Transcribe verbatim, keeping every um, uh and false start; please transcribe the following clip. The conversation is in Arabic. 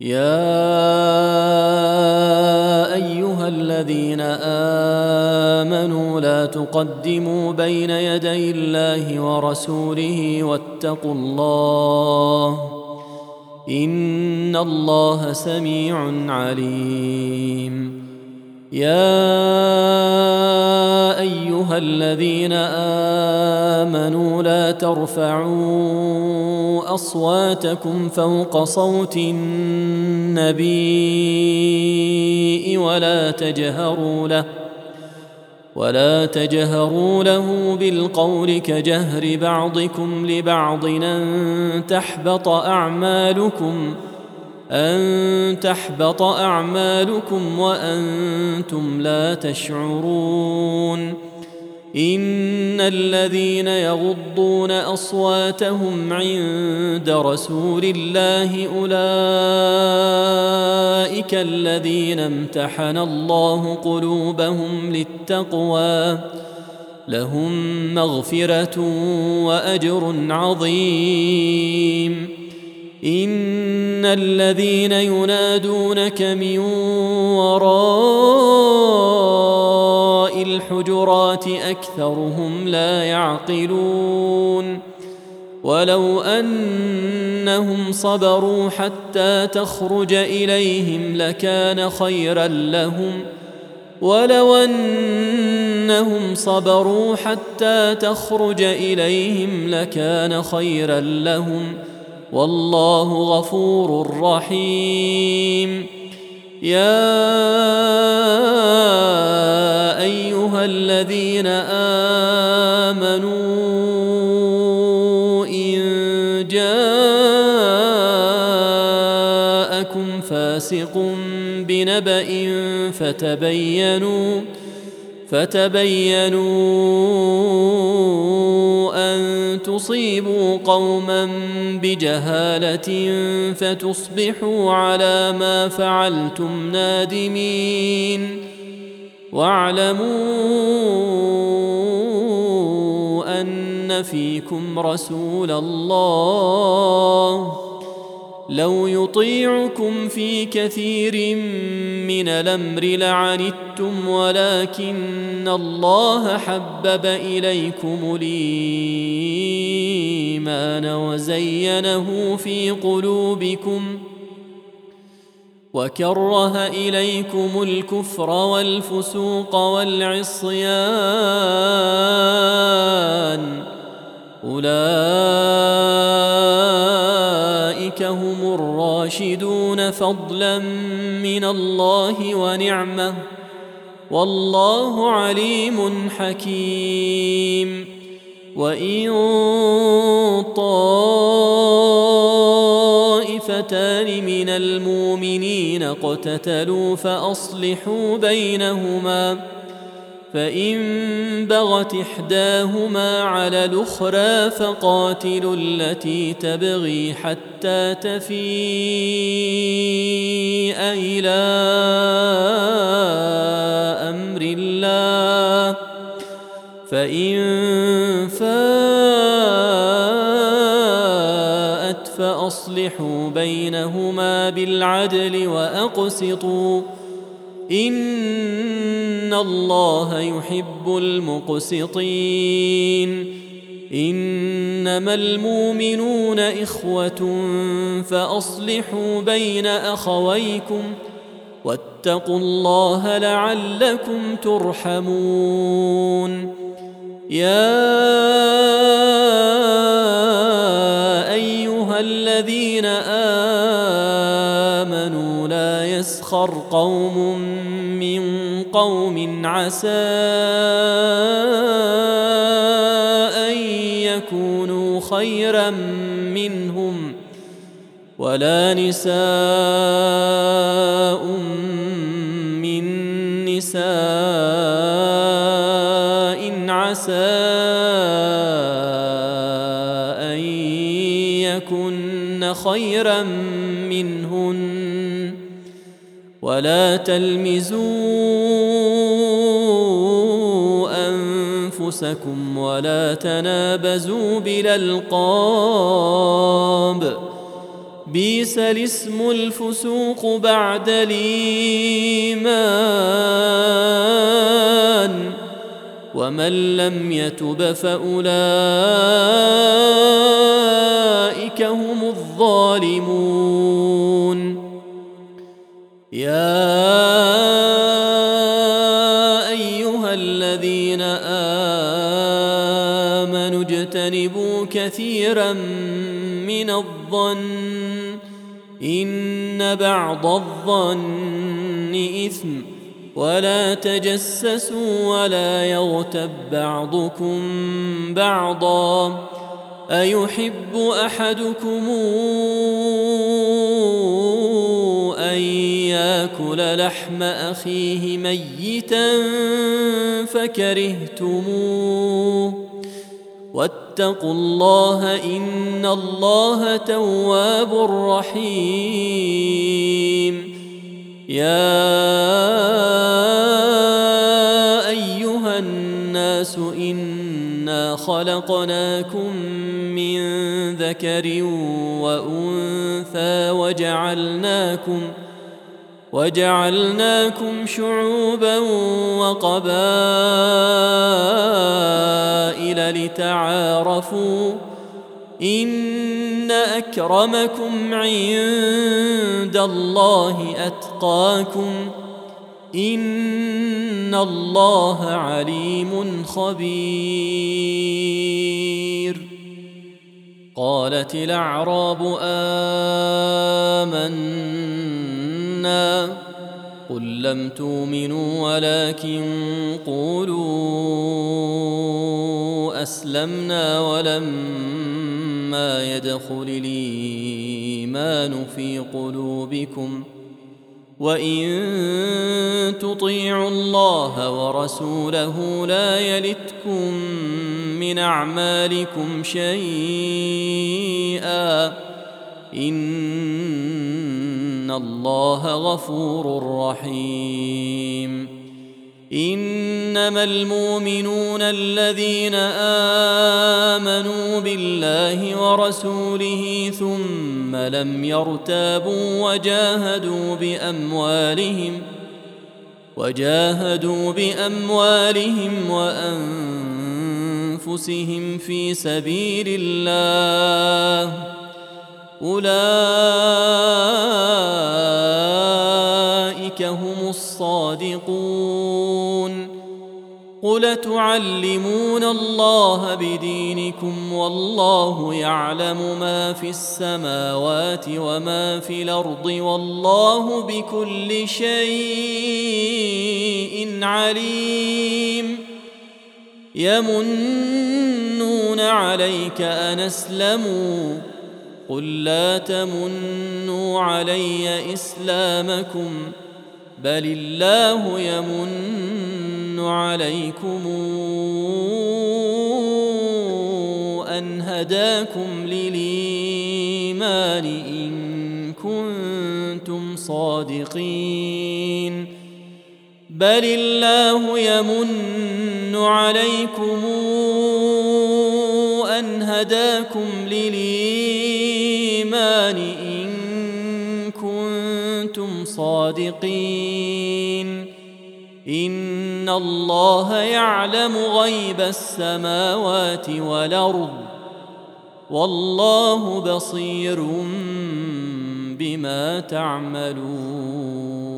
يا أيها الذين آمنوا لا تقدموا بين يدي الله ورسوله واتقوا الله إن الله سميع عليم. يا أيها الذين آمنوا لا ترفعوا أصواتكم فوق صوت النبي ولا تجهروا له ولا تجهروا له بالقول كجهر بعضكم لبعض أن تحبط أعمالكم أن تحبط أعمالكم وأنتم لا تشعرون. إن الذين يغضون أصواتهم عند رسول الله أولئك الذين امتحن الله قلوبهم للتقوى لهم مغفرة وأجر عظيم. إن الذين ينادونك من وراء الحجرات أكثرهم لا يعقلون. ولو أنهم صبروا حتى تخرج إليهم لكان خيرا لهم ولو أنهم صبروا حتى تخرج إليهم لكان خيرا لهم والله غفور رحيم. يا أيها الذين آمنوا إن جاءكم فاسق بنبأ فتبينوا فتبينوا أن تصيبوا قوما بجهالة فتصبحوا على ما فعلتم نادمين. واعلموا أن فيكم رسول الله لو يطيعكم في كثير من الأمر لعنتم ولكن الله حبب إليكم الإيمان وزينه في قلوبكم وكره إليكم الكفر والفسوق والعصيان أولئك هم الراشدون فضلا من الله ونعمة والله عليم حكيم. وإن طائفتان من المؤمنين اقتتلوا فأصلحوا بينهما فإن بغت إحداهما على الأخرى فقاتلوا التي تبغي حتى تفيء إلى أمر الله فإن فاءت فأصلحوا بينهما بالعدل وأقسطوا إن الله يحب المقسطين. إنما المؤمنون إخوة فأصلحوا بين أخويكم واتقوا الله لعلكم ترحمون. يا أيها الذين آمنوا لا يسخر قوم من قوم عسى أن يكونوا خيرا منهم ولا نساء من نساء عسى أن يكن خيرا منهن ولا تلمزوا أنفسكم ولا تنابزوا بالألقاب بئس الاسم الفسوق بعد الإيمان ومن لم يتب فأولئك هم الظالمون يا أيها الذين آمنوا اجتنبوا كثيرا من الظن إن بعض الظن إثم ولا تجسسوا ولا يغتب بعضكم بعضا أيحب أحدكم أن يأكل لحم أخيه ميتا فكرهتموه واتقوا الله إن الله تواب رحيم يا أيها الناس إنا خلقناكم من ذكر وأنثى وجعلناكم وجعلناكم شعوبا وقبائل لتعارفوا إن أكرمكم عند الله أتقاكم إن الله عليم خبير قالت الأعراب آمنا قل لم تؤمنوا ولكن قولوا أسلمنا ولما يدخل الإيمان في قلوبكم وإن تطيعوا الله ورسوله لا يلتكم من أعمالكم شيئا إن الله غفور رحيم إنما المؤمنون الذين آمنوا بالله ورسوله ثم لم يرتابوا وجاهدوا بأموالهم وجاهدوا بأموالهم وأنفسهم في سبيل الله أولئك هم الصادقون قل تعلمون الله بدينكم والله يعلم ما في السماوات وما في الأرض والله بكل شيء عليم يمنون عليك أن أسلموا قل لا تمنوا علي إسلامكم بل الله يمن عليكم أن هداكم للإيمان إن كنتم صادقين بل الله يمن عليكم أن هداكم للإيمان إن كنتم صادقين إن الله يعلم غيب السماوات والأرض والله بصير بما تعملون